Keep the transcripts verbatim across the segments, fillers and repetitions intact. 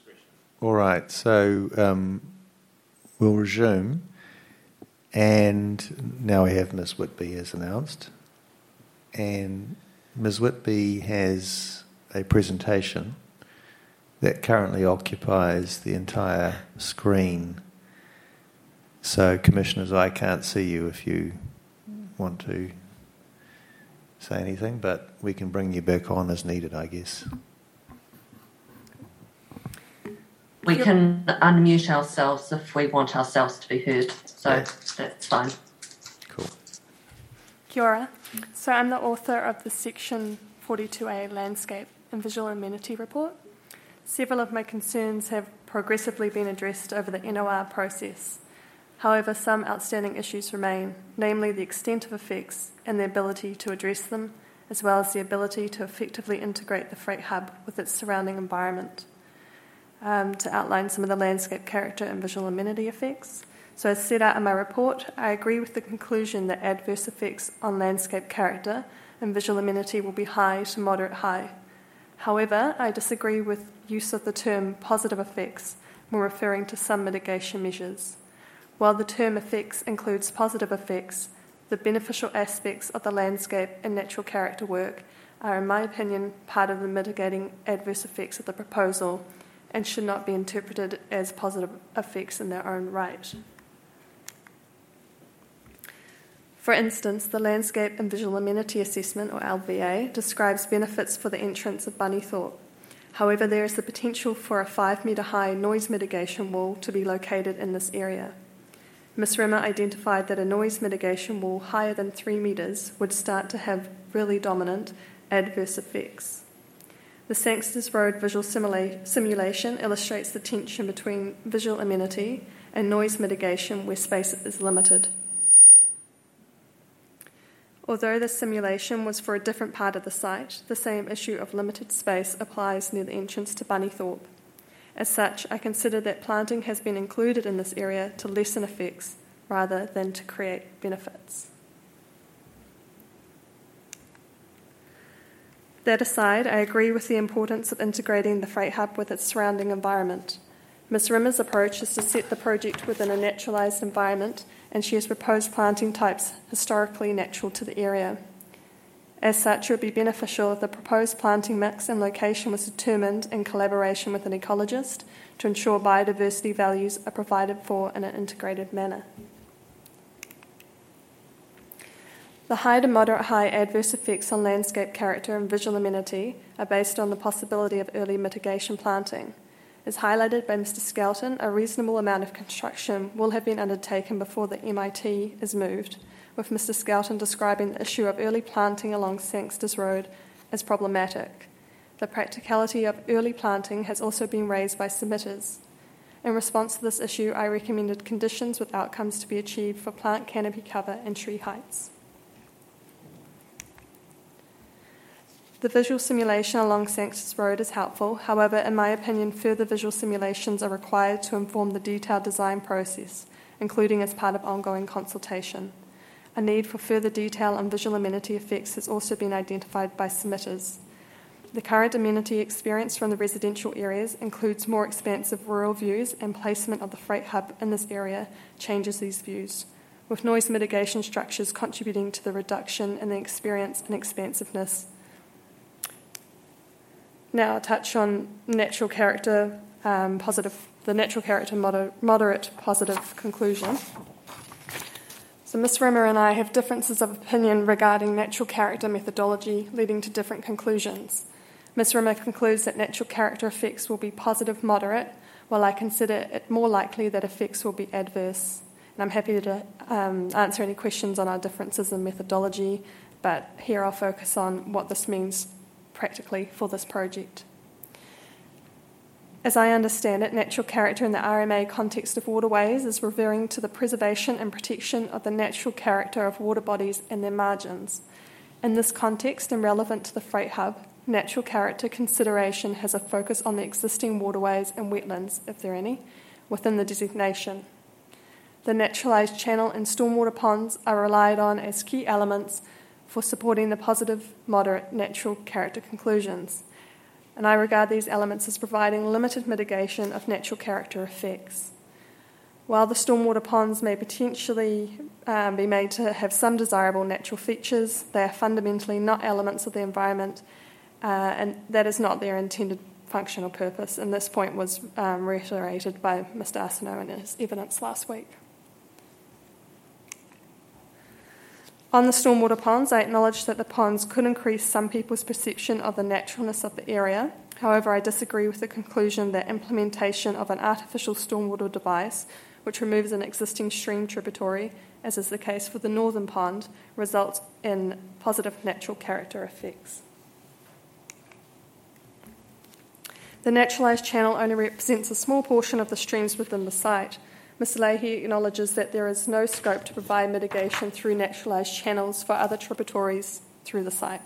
All right, so um, we'll resume. And now we have Miz Whitby as announced. And Miz Whitby has a presentation that currently occupies the entire screen. So, Commissioners, I can't see you if you want to say anything, but we can bring you back on as needed, I guess. We can unmute ourselves if we want ourselves to be heard, so yeah. That's fine. Cool. Kia ora. So I'm the author of the Section forty-two A Landscape and Visual Amenity Report. Several of my concerns have progressively been addressed over the N O R process. However, some outstanding issues remain, namely the extent of effects and the ability to address them, as well as the ability to effectively integrate the freight hub with its surrounding environment. Um, to outline some of the landscape character and visual amenity effects. So as set out in my report, I agree with the conclusion that adverse effects on landscape character and visual amenity will be high to moderate high. However, I disagree with use of the term positive effects when referring to some mitigation measures. While the term effects includes positive effects, the beneficial aspects of the landscape and natural character work are, in my opinion, part of the mitigating adverse effects of the proposal and should not be interpreted as positive effects in their own right. For instance, the Landscape and Visual Amenity Assessment, or L V A, describes benefits for the entrance of Bunnythorpe. However, there is the potential for a five-metre high noise mitigation wall to be located in this area. Miz Rimmer identified that a noise mitigation wall higher than three metres would start to have really dominant adverse effects. The Sangsters Road visual simula- simulation illustrates the tension between visual amenity and noise mitigation where space is limited. Although the simulation was for a different part of the site, the same issue of limited space applies near the entrance to Bunnythorpe. As such, I consider that planting has been included in this area to lessen effects rather than to create benefits. That aside, I agree with the importance of integrating the freight hub with its surrounding environment. Miz Rimmer's approach is to set the project within a naturalised environment, and she has proposed planting types historically natural to the area. As such, it would be beneficial if the proposed planting mix and location was determined in collaboration with an ecologist to ensure biodiversity values are provided for in an integrated manner. The high to moderate high adverse effects on landscape character and visual amenity are based on the possibility of early mitigation planting. As highlighted by Mister Skelton, a reasonable amount of construction will have been undertaken before the M I T is moved, with Mister Skelton describing the issue of early planting along Sangsters Road as problematic. The practicality of early planting has also been raised by submitters. In response to this issue, I recommended conditions with outcomes to be achieved for plant canopy cover and tree heights. The visual simulation along Sangsters Road is helpful. However, in my opinion, further visual simulations are required to inform the detailed design process, including as part of ongoing consultation. A need for further detail on visual amenity effects has also been identified by submitters. The current amenity experience from the residential areas includes more expansive rural views, and placement of the freight hub in this area changes these views, with noise mitigation structures contributing to the reduction in the experience and expansiveness. Now I'll touch on natural character um, positive, the natural character moder- moderate positive conclusion. So Miz Rimmer and I have differences of opinion regarding natural character methodology, leading to different conclusions. Miz Rimmer concludes that natural character effects will be positive moderate, while I consider it more likely that effects will be adverse. And I'm happy to um, answer any questions on our differences in methodology, but here I'll focus on what this means practically for this project. As I understand it, natural character in the R M A context of waterways is referring to the preservation and protection of the natural character of water bodies and their margins. In this context, and relevant to the freight hub, natural character consideration has a focus on the existing waterways and wetlands, if there are any, within the designation. The naturalised channel and stormwater ponds are relied on as key elements for supporting the positive, moderate, natural character conclusions. and I regard these elements as providing limited mitigation of natural character effects. While the stormwater ponds may potentially um, be made to have some desirable natural features, they are fundamentally not elements of the environment, uh, and that is not their intended function or purpose, and this point was um, reiterated by Mister Arsenault in his evidence last week. On the stormwater ponds, I acknowledge that the ponds could increase some people's perception of the naturalness of the area. However, I disagree with the conclusion that implementation of an artificial stormwater device, which removes an existing stream tributary, as is the case for the northern pond, results in positive natural character effects. The naturalised channel only represents a small portion of the streams within the site. Mister Leahy acknowledges that there is no scope to provide mitigation through naturalised channels for other tributaries through the site.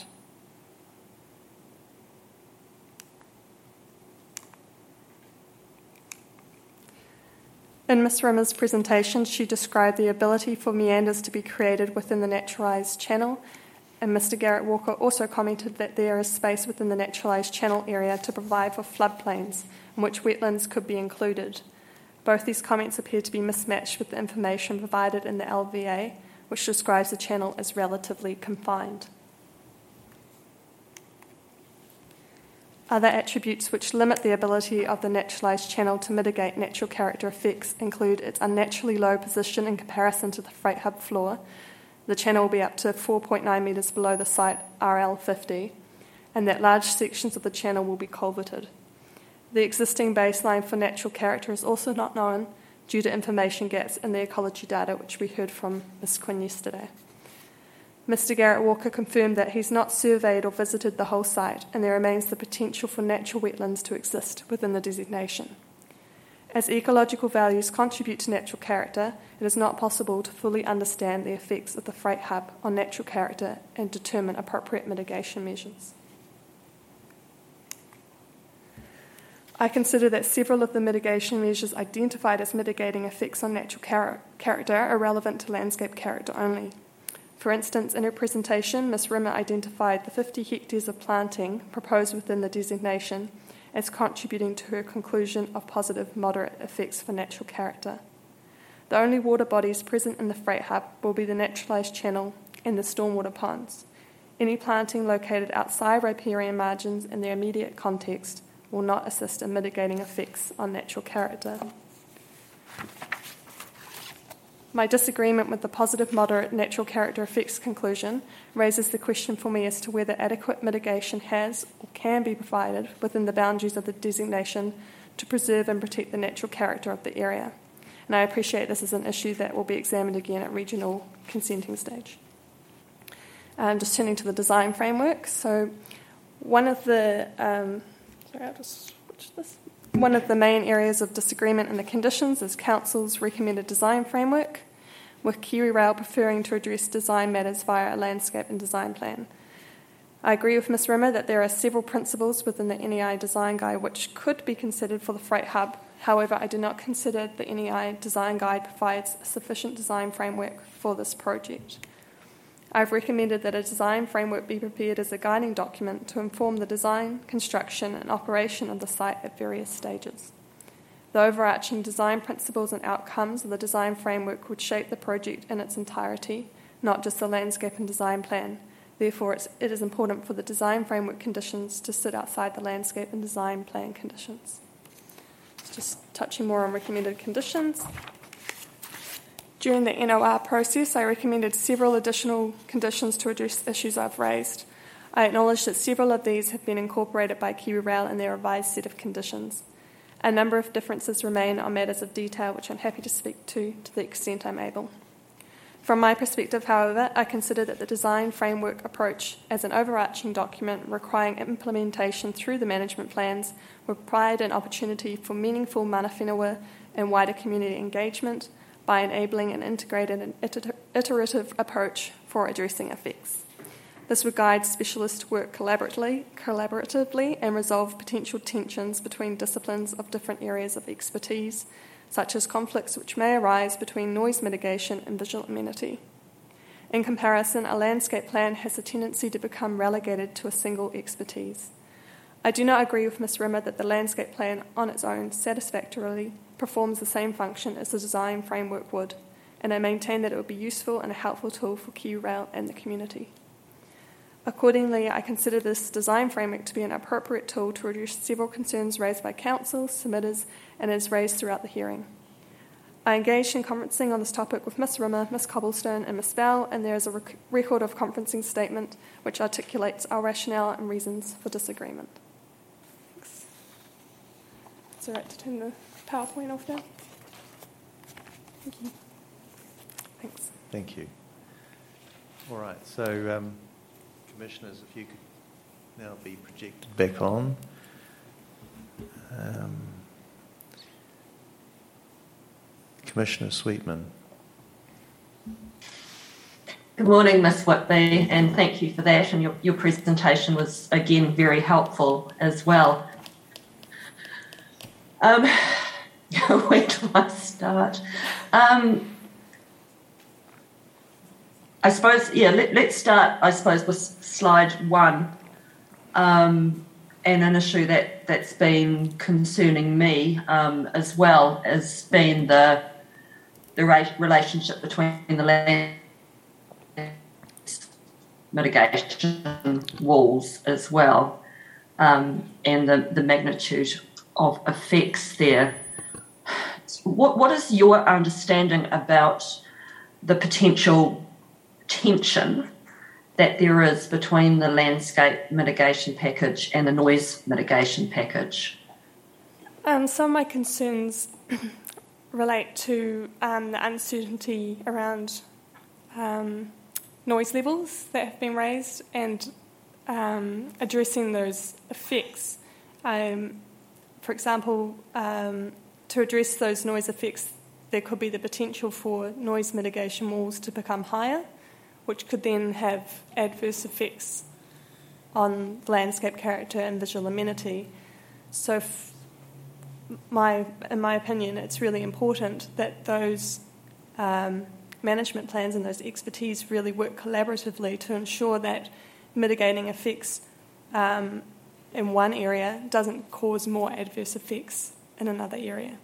In Miz Rimmer's presentation, she described the ability for meanders to be created within the naturalised channel, and Mister Garrett Walker also commented that there is space within the naturalised channel area to provide for floodplains in which wetlands could be included. Both these comments appear to be mismatched with the information provided in the L V A, which describes the channel as relatively confined. Other attributes which limit the ability of the naturalised channel to mitigate natural character effects include its unnaturally low position in comparison to the freight hub floor. The channel will be up to four point nine metres below the site R L fifty, and that large sections of the channel will be culverted. The existing baseline for natural character is also not known due to information gaps in the ecology data, which we heard from Miz Quinn yesterday. Mister Garrett Walker confirmed that he's not surveyed or visited the whole site, and there remains the potential for natural wetlands to exist within the designation. As ecological values contribute to natural character, it is not possible to fully understand the effects of the freight hub on natural character and determine appropriate mitigation measures. I consider that several of the mitigation measures identified as mitigating effects on natural char- character are relevant to landscape character only. For instance, in her presentation, Miz Rimmer identified the fifty hectares of planting proposed within the designation as contributing to her conclusion of positive moderate effects for natural character. The only water bodies present in the freight hub will be the naturalised channel and the stormwater ponds. Any planting located outside riparian margins in their immediate context will not assist in mitigating effects on natural character. My disagreement with the positive moderate natural character effects conclusion raises the question for me as to whether adequate mitigation has or can be provided within the boundaries of the designation to preserve and protect the natural character of the area. And I appreciate this is an issue that will be examined again at regional consenting stage. And just turning to the design framework. So one of the um, sorry, I'll just switch this. One of the main areas of disagreement in the conditions is Council's recommended design framework, with KiwiRail preferring to address design matters via a landscape and design plan. I agree with Miz Rimmer that there are several principles within the N E I design guide which could be considered for the freight hub. However, I do not consider the N E I design guide provides a sufficient design framework for this project. I've recommended that a design framework be prepared as a guiding document to inform the design, construction, and operation of the site at various stages. The overarching design principles and outcomes of the design framework would shape the project in its entirety, not just the landscape and design plan. Therefore, it's, it is important for the design framework conditions to sit outside the landscape and design plan conditions. Just touching more on recommended conditions. During the N O R process, I recommended several additional conditions to address issues I've raised. I acknowledge that several of these have been incorporated by KiwiRail in their revised set of conditions. A number of differences remain on matters of detail, which I'm happy to speak to to the extent I'm able. From my perspective, however, I consider that the design framework approach as an overarching document requiring implementation through the management plans will provide an opportunity for meaningful mana whenua and wider community engagement by enabling an integrated and iter- iterative approach for addressing effects. This would guide specialists to work collaboratively, collaboratively and resolve potential tensions between disciplines of different areas of expertise, such as conflicts which may arise between noise mitigation and visual amenity. In comparison, a landscape plan has a tendency to become relegated to a single expertise. I do not agree with Miz Rimmer that the landscape plan on its own satisfactorily performs the same function as the design framework would, and I maintain that it would be useful and a helpful tool for Q-Rail and the community. Accordingly, I consider this design framework to be an appropriate tool to address several concerns raised by council, submitters, and as raised throughout the hearing. I engaged in conferencing on this topic with Miz Rimmer, Miz Cobblestone, and Miz Bell, and there is a rec- record of conferencing statement which articulates our rationale and reasons for disagreement. Thanks. It's all right to turn the PowerPoint off now. Thank you. Thanks. Thank you. All right, so um, Commissioners, if you could now be projected back on. Um, Commissioner Sweetman. Good morning, Miz Whitby, and thank you for that. And your, your presentation was, again, very helpful as well. Um, where do I start? Um, I suppose, yeah, let, let's start, I suppose, with slide one, um, and an issue that, that's been concerning me um, as well as being the the relationship between the land mitigation walls as well, um, and the, the magnitude of effects there. What what is your understanding about the potential tension that there is between the landscape mitigation package and the noise mitigation package? Um, some of my concerns relate to um, the uncertainty around um, noise levels that have been raised and um, addressing those effects. Um, for example, um, to address those noise effects, there could be the potential for noise mitigation walls to become higher, which could then have adverse effects on landscape character and visual amenity. So, f- my, in my opinion, it's really important that those um, management plans and those expertise really work collaboratively to ensure that mitigating effects um, in one area doesn't cause more adverse effects in another area.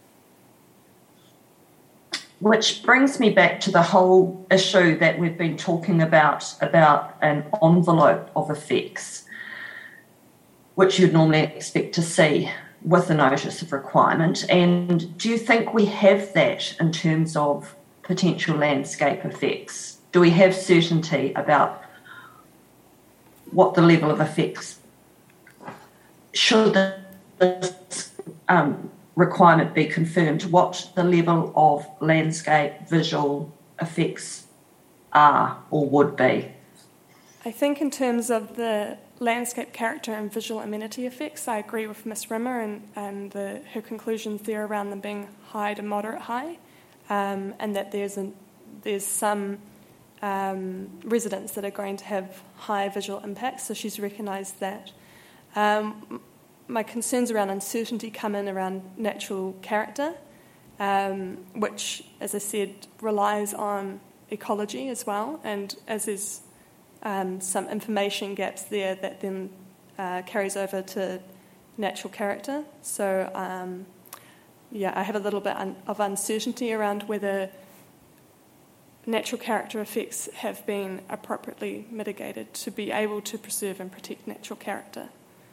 Which brings me back to the whole issue that we've been talking about, about an envelope of effects, which you'd normally expect to see with a notice of requirement. And do you think we have that in terms of potential landscape effects? Do we have certainty about what the level of effects, should this um, requirement be confirmed, what the level of landscape visual effects are or would be? I think in terms of the landscape character and visual amenity effects, I agree with Miz Rimmer and, and the, her conclusions there around them being high to moderate high, um, and that there's, a, there's some um, residents that are going to have high visual impacts, so she's recognised that. Um, my concerns around uncertainty come in around natural character, um, which, as I said, relies on ecology as well, and as there's um, some information gaps there that then uh, carries over to natural character. So, um, yeah, I have a little bit un- of uncertainty around whether natural character effects have been appropriately mitigated to be able to preserve and protect natural character.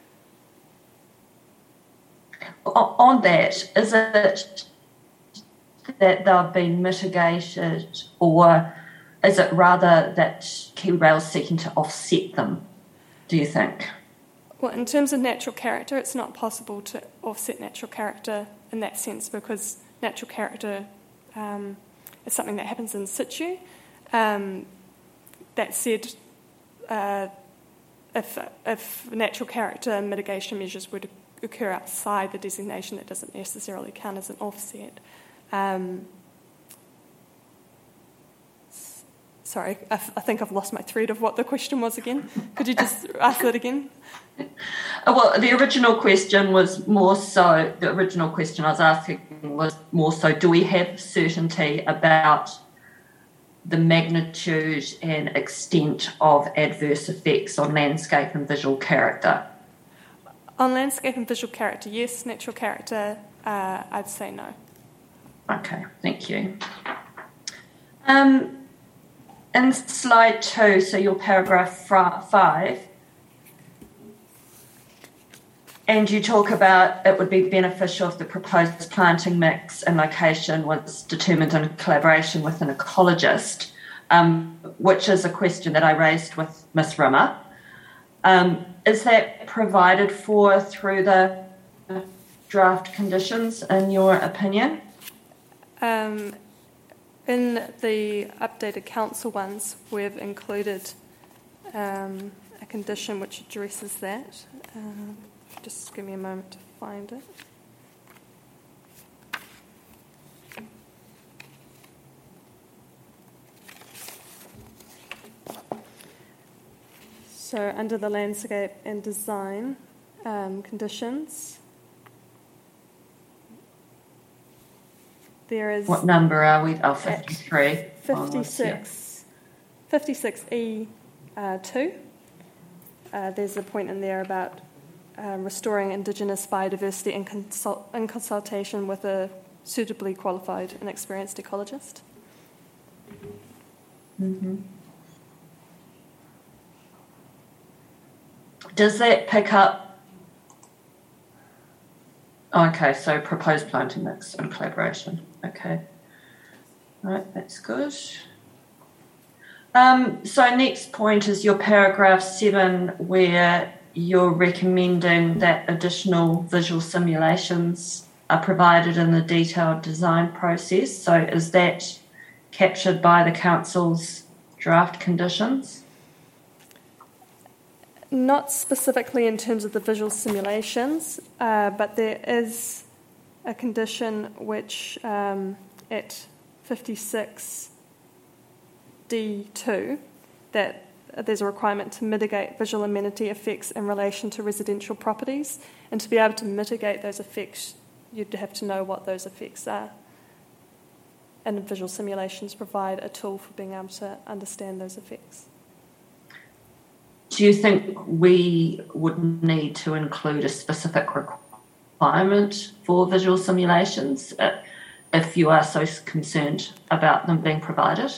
On that, is it that they've been mitigated, or is it rather that Q-Rail's seeking to offset them, do you think? Well, in terms of natural character, it's not possible to offset natural character in that sense, because natural character um, is something that happens in situ. Um, that said, uh, if, if natural character mitigation measures were to occur outside the designation, that doesn't necessarily count as an offset. Um, s- sorry, I, f- I think I've lost my thread of what the question was again. Could you just ask that again? Well, the original question was more so, the original question I was asking was more so, do we have certainty about the magnitude and extent of adverse effects on landscape and visual character? On landscape and visual character, yes. Natural character, uh, I'd say no. Okay, thank you. Um, in slide two, so your paragraph five, and you talk about it would be beneficial if the proposed planting mix and location was determined in collaboration with an ecologist, um, which is a question that I raised with Miz Rimmer. Um, is that provided for through the draft conditions, in your opinion? Um, in the updated council ones, we've included um, a condition which addresses that. Um, just give me a moment to find it. So under the landscape and design um, conditions, there is... What number are we? Oh, fifty-three. fifty-six. fifty-six E uh, two. Uh, there's a point in there about uh, restoring Indigenous biodiversity in, consult- in consultation with a suitably qualified and experienced ecologist. Mm-hmm. Does that pick up? Okay, so proposed planting mix and collaboration. Okay. All right, that's good. Um, so next point is your paragraph seven, where you're recommending that additional visual simulations are provided in the detailed design process. So is that captured by the council's draft conditions? Not specifically in terms of the visual simulations, uh, but there is a condition which um, at fifty-six D two that there's a requirement to mitigate visual amenity effects in relation to residential properties, and to be able to mitigate those effects, you'd have to know what those effects are. And visual simulations provide a tool for being able to understand those effects. Do you think we would need to include a specific requirement for visual simulations if you are so concerned about them being provided?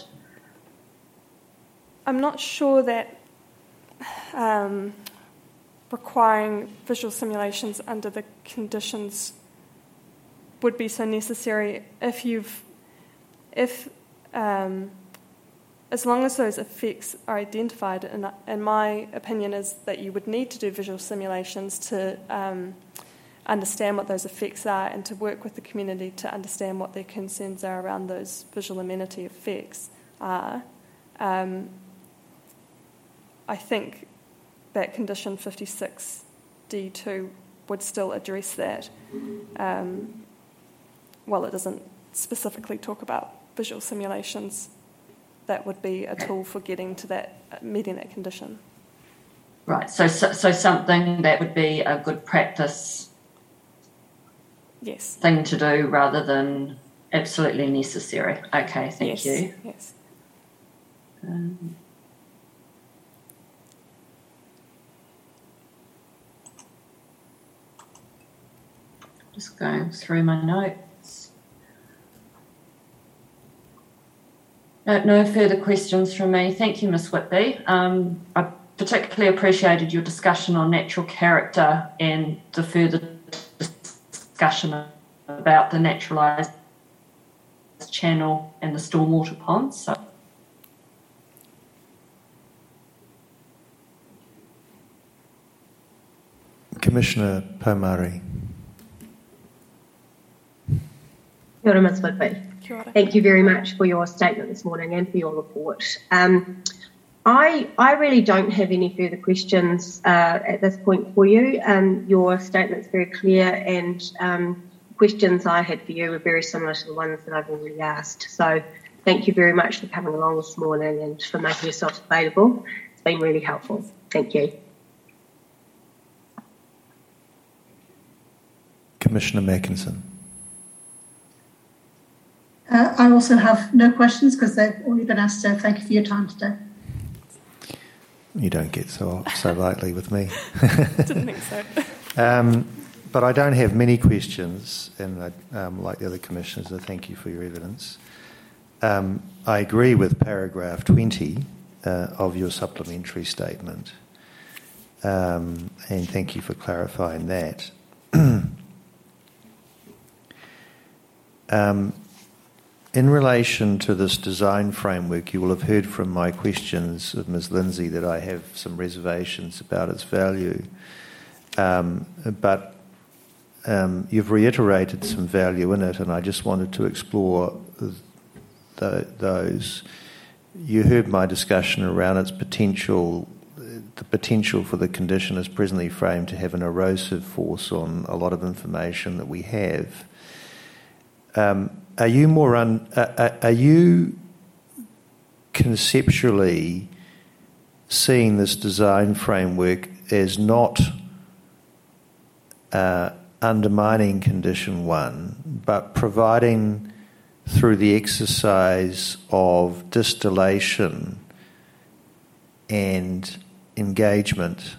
I'm not sure that um, requiring visual simulations under the conditions would be so necessary if you've, if um, as long as those effects are identified, and, and my opinion is that you would need to do visual simulations to um, understand what those effects are and to work with the community to understand what their concerns are around those visual amenity effects are. Um, I think that condition fifty-six D two would still address that. Um, while it doesn't specifically talk about visual simulations, that would be a tool for getting to that, meeting that condition. Right, so, so so something that would be a good practice yes. thing to do rather than absolutely necessary. Okay, thank yes. you. Yes. Um, just going through my notes. No, no further questions from me. Thank you, Miz Whitby. Um, I particularly appreciated your discussion on natural character and the further discussion about the naturalised channel and the stormwater ponds. So. Commissioner Pomari. Kia ora, Miz Whitby. Thank you very much for your statement this morning and for your report. Um, I, I really don't have any further questions uh, at this point for you. Um, your statement's very clear, and um, questions I had for you were very similar to the ones that I've already asked. So thank you very much for coming along this morning and for making yourself available. It's been really helpful. Thank you. Commissioner Mackinson. Uh, I also have no questions because they've already been asked, so thank you for your time today. You don't get so so lightly with me. Didn't think so. Um, but I don't have many questions, and I, um, like the other commissioners, I thank you for your evidence. Um, I agree with paragraph twenty uh, of your supplementary statement, um, and thank you for clarifying that. um, in relation to this design framework, you will have heard from my questions of Miz Lindsay that I have some reservations about its value, um, but um, you've reiterated some value in it, and I just wanted to explore th- those. You heard my discussion around its potential, the potential for the condition as presently framed to have an erosive force on a lot of information that we have. Um, are you more un, uh, are you conceptually seeing this design framework as not uh, undermining condition one, but providing through the exercise of distillation and engagement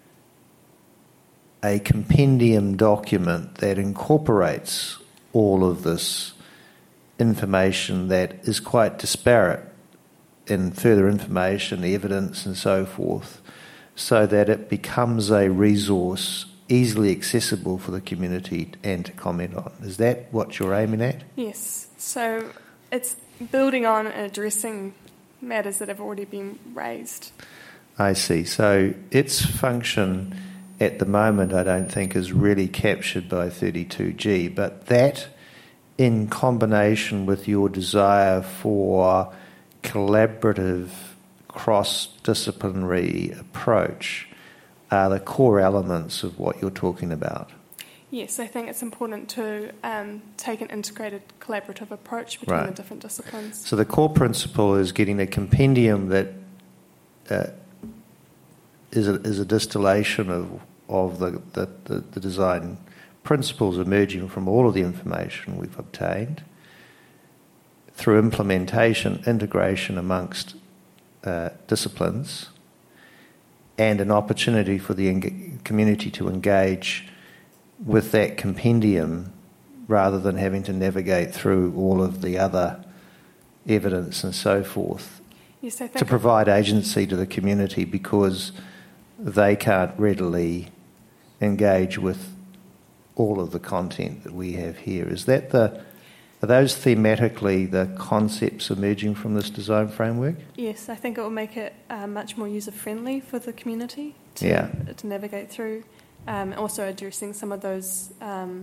a compendium document that incorporates all of this information that is quite disparate in further information, evidence and so forth, so that it becomes a resource easily accessible for the community and to comment on? Is that what you're aiming at? Yes. So it's building on and addressing matters that have already been raised. I see. So its function at the moment, I don't think, is really captured by thirty-two G, but that in combination with your desire for collaborative, cross-disciplinary approach are the core elements of what you're talking about. Yes, I think it's important to um, take an integrated collaborative approach between right. the different disciplines. So the core principle is getting a compendium that uh, is, a, is a distillation of, of the, the, the, the design principles emerging from all of the information we've obtained through implementation, integration amongst uh, disciplines, and an opportunity for the en- community to engage with that compendium rather than having to navigate through all of the other evidence and so forth. Yes, I think to provide agency to the community because they can't readily engage with all of the content that we have here. Is that the, are those thematically the concepts emerging from this design framework? Yes, I think it will make it uh, much more user-friendly for the community to, yeah. to navigate through. Um, also addressing some of those um,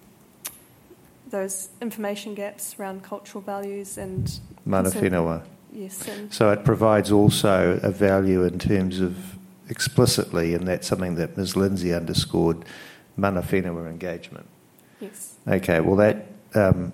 those information gaps around cultural values and mana whenua. Yes. And so it provides also a value in terms of explicitly, and that's something that Miz Lindsay underscored, mana whenua engagement. Yes. Okay, well that um,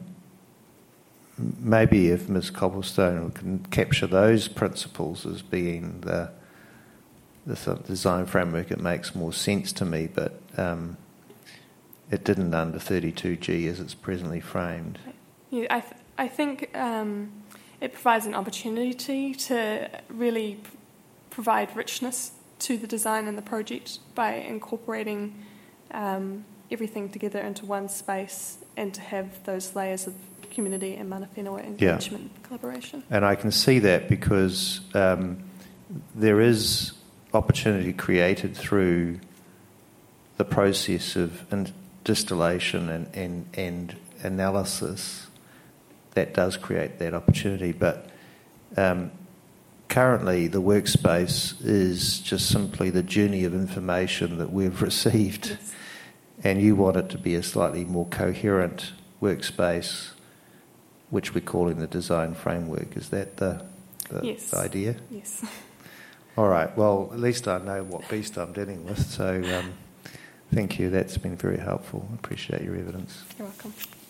maybe if Miz Cobblestone can capture those principles as being the the design framework, it makes more sense to me, but um, it didn't under thirty-two G as it's presently framed. Yeah, I, th- I think um, it provides an opportunity to really p- provide richness to the design and the project by incorporating um, everything together into one space and to have those layers of community and mana whenua engagement yeah. collaboration. And I can see that because um, there is opportunity created through the process of distillation and, and, and analysis that does create that opportunity. But um, currently the workspace is just simply the journey of information that we've received. Yes. And you want it to be a slightly more coherent workspace, which we're calling the design framework. Is that the, the, yes. the idea? Yes. All right, well, at least I know what beast I'm dealing with, so um, thank you. That's been very helpful. I appreciate your evidence. You're welcome.